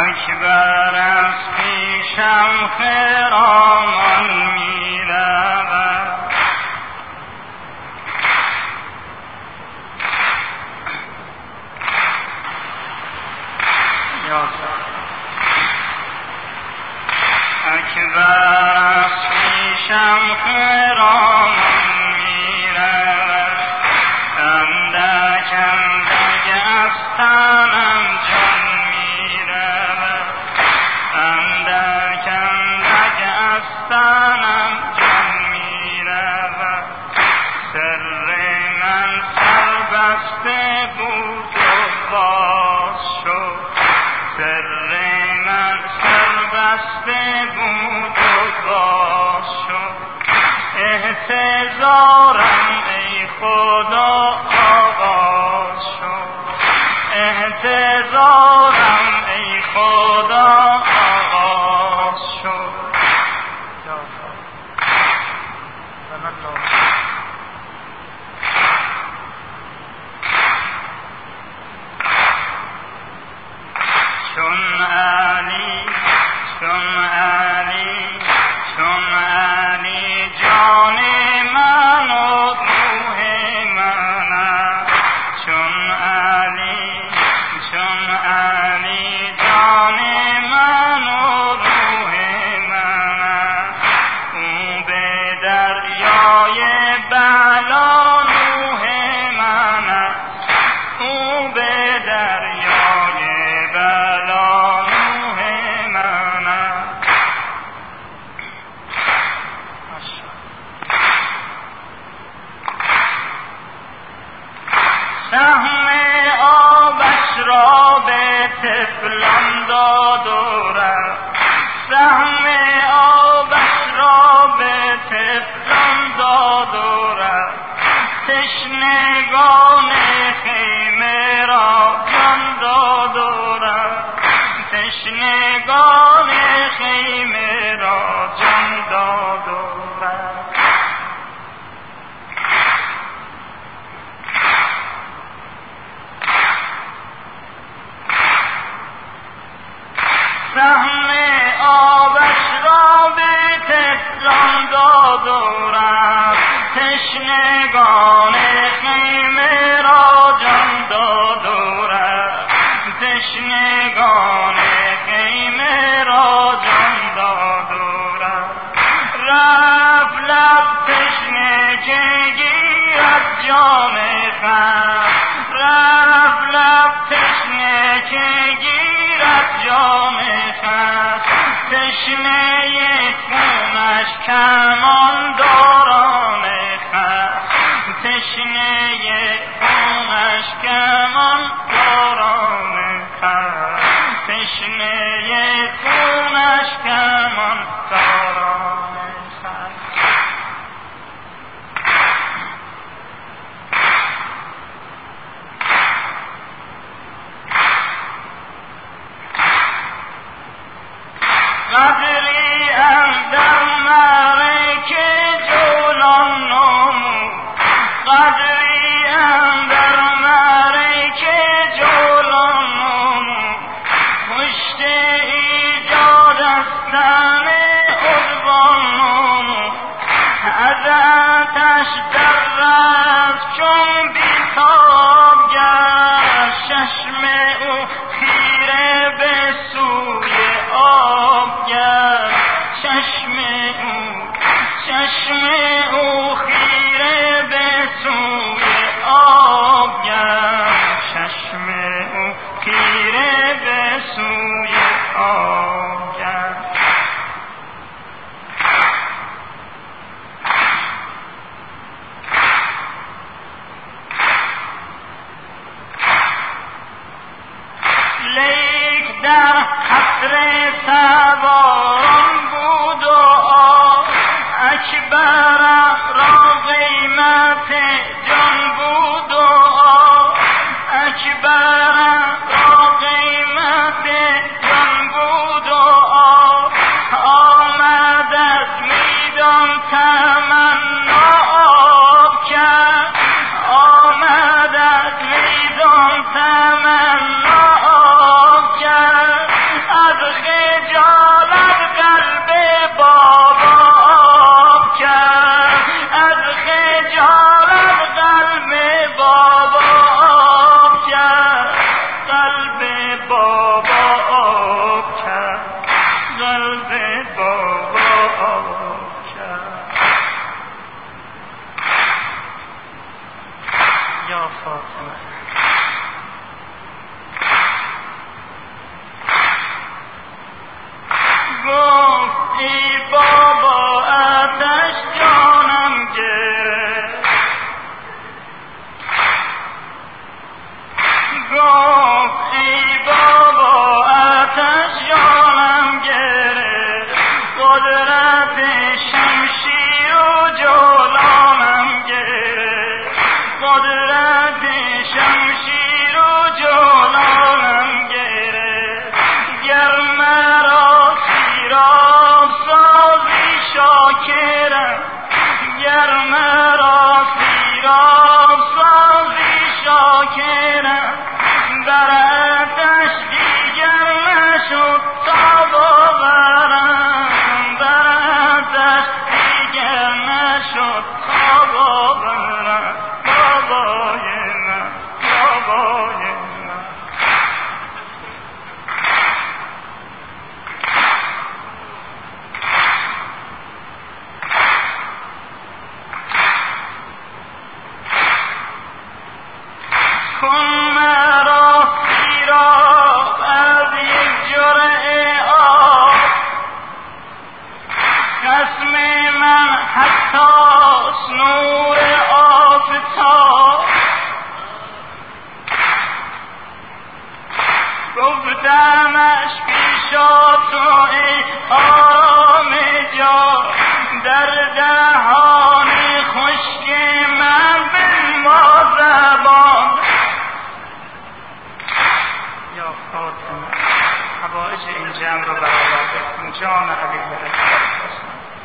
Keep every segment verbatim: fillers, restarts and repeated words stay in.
اکبر از پیشم خرامان می رود. اکبر از پیشم خرامان می رود. اندک اندک از تنم جان می رود. اندک اندک از تنم جان می رود. سر من سربسته بود و باز شد. سر من سربسته بود و باز شد. احتضارم ای خدا آغاز شد. احتضارم ای خدا آغاز شد. چون علی چون علی چون علی جان من و روح من. چون علی چون علی جان من و روح من. او به دریای بلا نوح من. او به دریای بلا نوح من. سهم آبش را به طفلان داد و رفت. سهم آبش را به طفلان داد و رفت. تشنگان خیمه را جان داد و رفت. تشنگان خیمه را جان داد و رفت. سهم آبش را به طفلان داد و رفت. تشنگان خیمه را جان داد و رفت. تشنگان خیمه را جان داد و رفت. رفت لب تشنه که گیرد جام خست. رفت لب تشنه که گیرد جام خست. تشنه خونش کمان داران خست. تشنه خونش کمان داران خست. تشنه خونش کمان داران خست. قدری اندر معرکه جولان نمود. قدری اندر معرکه جولان نمود. پشت ایجاد از تن عدوان نمود. از آتش در رفت چون بیتاب گشت. چشم او خیره به سوی آب گشت. چشم او چشم او خیره به سوی آب گشت. چشم او خیره به سوی آب گشت. لیک در حسر سواران بود و آب. اکبر را قیمت جان بود و آب. اکبر را قیمت جان بود و آب. آمد از میدان تمنا آب کرد. آمد از میدان تمنا آب کرد. گفت ای بابا آتش جانم گرفت، گفت ای بابا آتش جانم گرفت، قدرت شمشیر و جولانم گرفت، قدرت شمشیر و جولانم گرفت، گر مرا سیراب سازی شاکرم، گر مرا سیراب سازی شاکرم، در آتش دیگر نشد تا باورم، در آتش دیگر نشد تا باورم، بابای من، بابای من. کن مرا سیراب از یک جرعه آب، خصم من حتی نور آفتاب، گفتمش پیشا تو ای آرام جا، در دهان خشک من بنما زبان. یا فاطمه حوائج این جمع رو برآورده کن جان علی بهشت.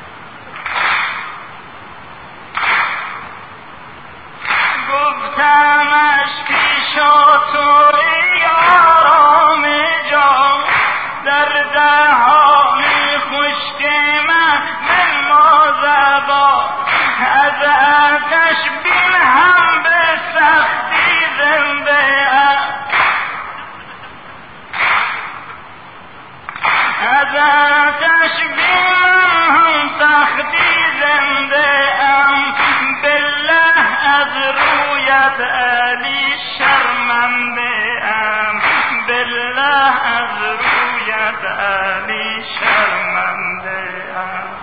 گفتمش پیشا تو ای آرام جا، در دهان خشک من بنما زبان، از آتش بین هم به سختی زنده ام، از آتش بین هم سختی زنده ام، بالله از رویت علی شرمنده ام، بالله از رویت علی شرمنده ام.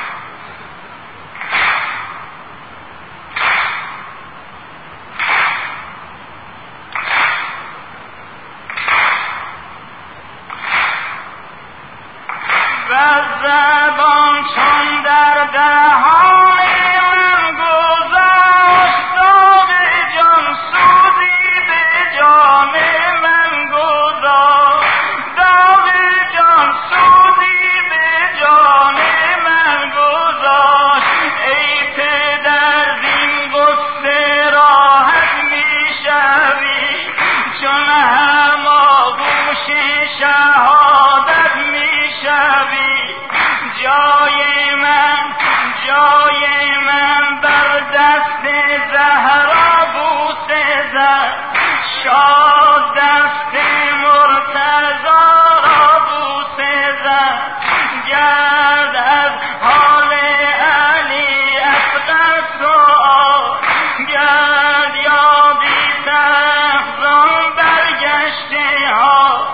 و زبان چون در دهان من گذاشت، داغ جان سوزی به جان من گذاشت، داغ جان سوزی به جان من گذاشت، ای پدر زین غصه راحت می شوی، چون هماغوش شهادت می شوی، جای من جای من بر دست زهرا بوسه زد، شاد دست مرتضی را بوسه زد، گرد از حال علی اصغر سؤال، گرد یابی تحزن برگشته ها.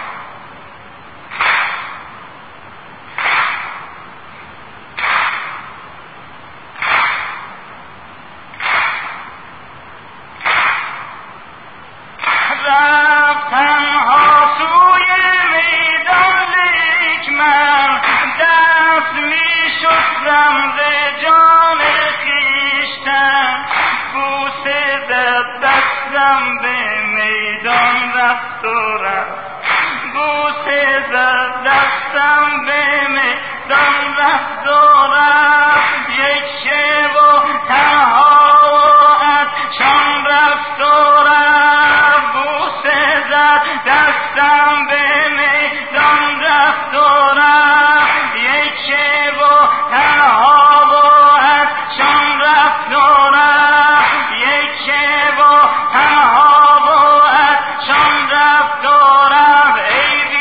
تنها سوی میدان لیک من دست می شستم ز جان خویشتن، بوسه زد دستم به میدان رفت و رفت، بوسه زد دستم به میدان رفت و رفت، یک شب و تنها و عطشان رفت و رفت، بوسه زد دستم به میدان رفت و رفت، یک شب و تنها و عطشان رفت و رفت، یک شب و تنها و عطشان رفت و رفت، ای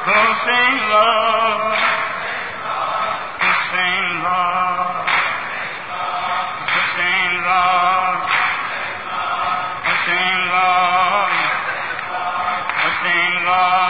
Hussein love, Hussein love, Hussein love, Hussein love, Hussein love.